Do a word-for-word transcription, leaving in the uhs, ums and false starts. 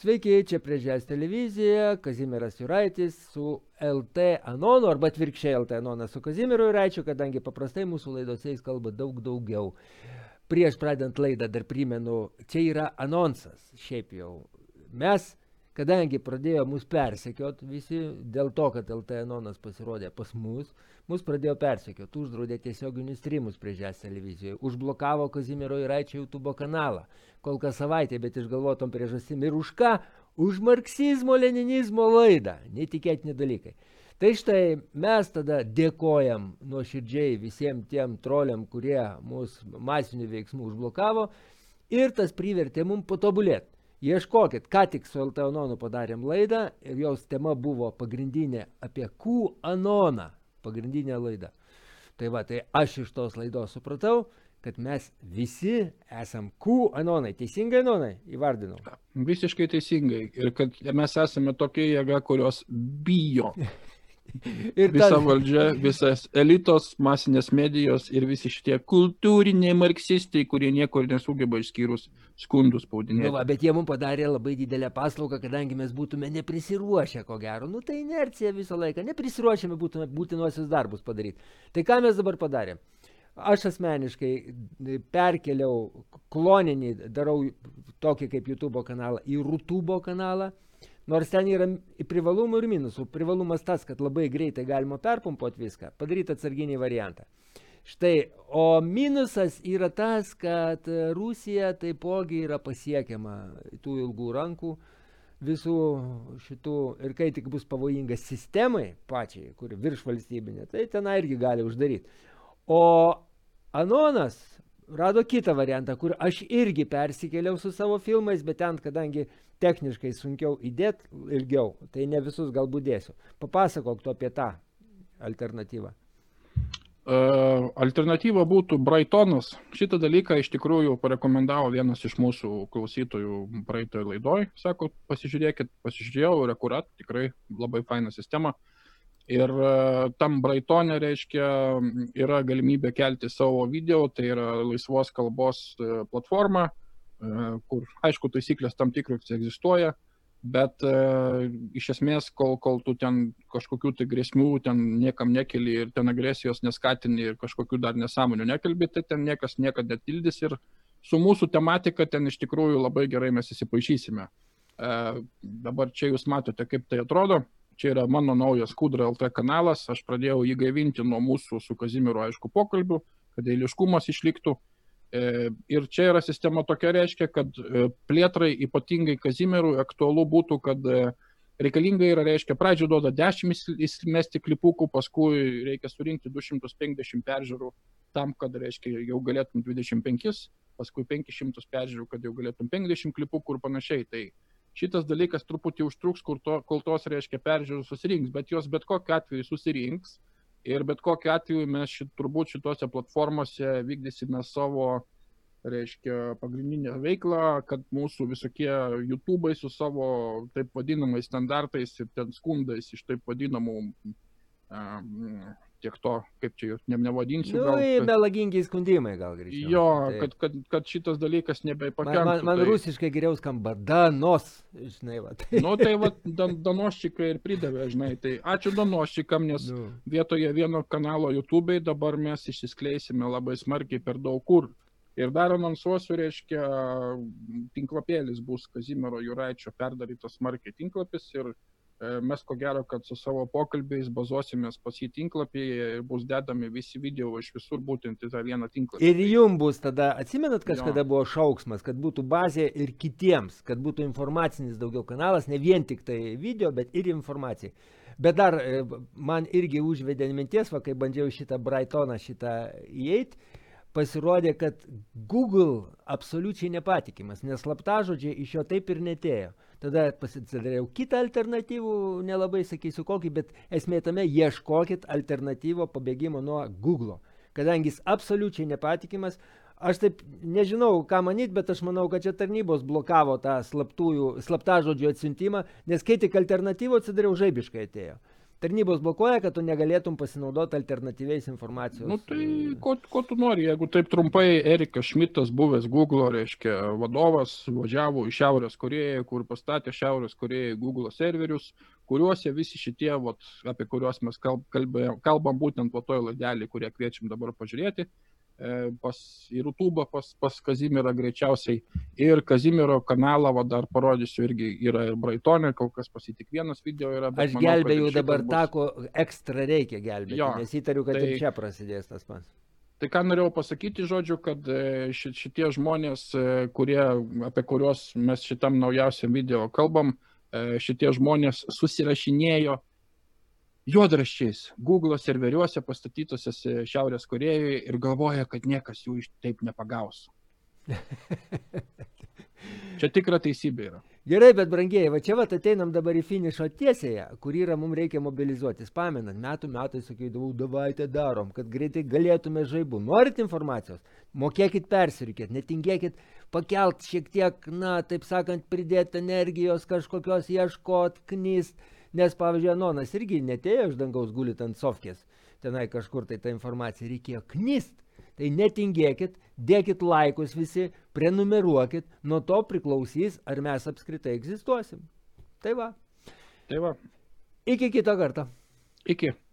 Sveiki, čia Priežės televizija, Kazimieras Juraitis su L T Anonu, arba atvirkščiai L T Anonas su Kazimieru Juraičiu, kadangi paprastai mūsų laidose jis kalba daug daugiau. Prieš pradedant laidą dar primenu, čia yra anonsas, šiaip jau. Mes, kadangi pradėjo mus persekiot visi, dėl to, kad L T Anonas pasirodė pas mus, mus pradėjo persekiot, uždraudė tiesioginius streamus Priežės televizijoje, užblokavo Kazimiero Juraičio YouTube kanalą, kol kas savaitė, bet išgalvotom priežastim ir už ką? Už marksizmo-leninizmo laidą, neįtikėtini dalykai. Tai štai mes tada dėkojam nuoširdžiai visiems tiem troliam, kurie mūsų masinių veiksmų užblokavo, ir tas privertė mums patobulėti. Ieškokit, ką tik su L T Anonu padarėm laidą ir jos tema buvo pagrindinė apie Q Anoną, pagrindinė laida. Tai va, tai aš iš tos laidos supratau, kad mes visi esam Q Anonai. Teisingai, Anonai, įvardinau? Visiškai teisingai. Ir kad mes esame tokia jėga, kurios bijo. Ir visa tad... valdžia, visas elitos, masinės medijos ir visi šitie kultūriniai marksistai, kurie niekur nesugeba išskyrus skundus spaudinėti. Nu va, bet jie mums padarė labai didelę paslaugą, kadangi mes būtume neprisiruošę, ko gero. Nu tai inercija visą laiką. Neprisiruošėme būtume būtinuosius darbus padaryti. Tai ką mes dabar padarėm? Aš asmeniškai perkeliau kloninį, darau tokį kaip YouTube kanalą į Rutubo kanalą. Nors ten yra privalumų ir minusų. Privalumas tas, kad labai greitai galima perpumpuoti viską, padaryti atsarginį variantą. Štai, o minusas yra tas, kad Rusija taipogi yra pasiekiama tų ilgų rankų visų šitų, ir kai tik bus pavojinga sistemai pačiai, kuri virš valstybinė, tai ten irgi gali uždaryti. O Anonas rado kitą variantą, kur aš irgi persikėliau su savo filmais, bet ten, kadangi techniškai sunkiau įdėti ilgiau, tai ne visus galbūt dėsiu. Papasakok tu apie tą alternatyvą. Uh, alternatyva būtų Brightonas. Šitą dalyką iš tikrųjų parekomendavo vienas iš mūsų klausytojų praeitoje laidoj. Sako, pasižiūrėkit, pasižiūrėjau ir akurat, tikrai labai faina sistema. Ir uh, tam Brightone, reiškia, yra galimybė kelti savo video, tai yra laisvos kalbos uh, platforma, uh, kur, aišku, taisyklės tam tikros egzistuoja, bet uh, iš esmės, kol, kol tu ten kažkokių tai grėsmių ten niekam nekeli ir ten agresijos neskatini ir kažkokių dar nesąmonių nekalbi, tai ten niekas niekada netildys ir su mūsų tematika ten iš tikrųjų labai gerai mes įsipaišysime. Uh, dabar čia jūs matote, kaip tai atrodo. Čia yra mano naujas Kudra L T kanalas, aš pradėjau jį gaivinti nuo mūsų su Kazimieru, aišku, pokalbių, kad eiliškumas išliktų. Ir čia yra sistema tokia, reiškia, kad plėtrai ypatingai Kazimierui aktualu būtų, kad reikalinga yra, reiškia, pradžio duoda dešimt įsimesti klipukų, paskui reikia surinkti du šimtus penkiasdešimt peržiūrų tam, kad, reiškia, jau galėtum dvidešimt penkis, paskui penkis šimtus peržiūrų, kad jau galėtum penkiasdešimt klipukų ir panašiai. Tai šitas dalykas truputį užtruks, kur to, kol tos, reiškia, peržiūrų susirinks, bet jos bet kokiu atveju susirinks ir bet kokiu atveju mes šit, turbūt šitose platformose vykdysime savo, reiškia, pagrindinę veiklą, kad mūsų visokie YouTube'ai su savo taip vadinamais standartais ir ten skundais iš taip vadinamų um, tiek to, kaip čia ne, nevadinsiu. Nu, gal, melagingi skundimai gal greičiau. Jo, kad, kad, kad šitas dalykas nebepakenktų. Man, man, man tai... rusiškai geriau skamba danos, žinai, va. Nu, tai va, dan, danoščikai ir pridavė, žinai, tai ačiū danoščikam, nes nu. Vietoje vieno kanalo YouTube'ai dabar mes išsiskleisime labai smarkiai per daug kur. Ir dar anonsuosiu, reiškia, tinklapėlis bus Kazimiero Juraičio perdarytas smarkiai tinklapis ir mes ko gero, kad su savo pokalbiais bazuosimės pas jį tinklapį ir bus dedami visi video iš visur būtent į tą vieną tinklapį. Ir jums bus tada, atsimenat, kažkada jo. Buvo šauksmas, kad būtų bazė ir kitiems, kad būtų informacinis daugiau kanalas, ne vien tik tai video, bet ir informacija. Bet dar man irgi užvedė minties, va, kai bandžiau šitą Brightoną šitą įeiti, pasirodė, kad Google absoliučiai nepatikimas, nes slaptažodžiai iš jo taip ir netėjo. Tada pasidariau kitą alternatyvų, nelabai sakysiu kokį, bet esmė tame ieškokit alternatyvo pabėgimo nuo Google. Kadangi jis absoliučiai nepatikimas, aš taip nežinau, ką manyt, bet aš manau, kad čia tarnybos blokavo tą slaptųjų, slaptažodžių atsiuntimą, nes kai tik alternatyvų atsidariau, žaibiškai atėjo. Tarnybos blokuoja, kad tu negalėtum pasinaudoti alternatyviais informacijos. Nu tai ko, ko tu nori, jeigu taip trumpai, Erikas Šmitas, buvęs Google, reiškia, vadovas, važiavo į Šiaurės Korėją, kur pastatė Šiaurės Korėjai Google serverius, kuriuose visi šitie, vat, apie kuriuos mes kalbėjom, kalbam būtent po toj laidelį, kurie kviečiam dabar pažiūrėti, pas į YouTube, pas, pas Kazimierą greičiausiai. Ir Kazimiero kanalą, va, dar parodysiu, irgi yra ir Braitone, kol kas pasi tik vienas video yra. Bet aš manau, gelbėjau dabar bus... tą, ko ekstra reikia gelbėti, jo, nes įtariu, kad tai, ir čia prasidės tas pats. Tai ką norėjau pasakyti, žodžiu, kad šitie žmonės, kurie, apie kuriuos mes šitam naujausiam video kalbam, šitie žmonės susirašinėjo juodraščiais Google serveriuose pastatytose Šiaurės Korėjoje ir galvoja, kad niekas jų taip nepagaus. Čia tikra teisybė yra. Gerai, bet brangieji, va čia va ateinam dabar į finišo tiesėje, kur yra mums reikia mobilizuotis. Pamenat, metų metai sakydavau, davaite darom, kad greitai galėtume žaibų. Norit informacijos? Mokėkit persirikėt, netingėkit pakelt šiek tiek, na, taip sakant, pridėti energijos kažkokios ieškot, knyst. Nes, pavyzdžiui, Anonas irgi netėjo iš dangaus gulit ant sofkės. Tenai kažkur tai tą informaciją reikėjo knyst. Tai netingėkit, dėkit laikus visi, prenumeruokit, nuo to priklausys, ar mes apskritai egzistuosim. Tai va. Tai va. Iki kito karto. Iki.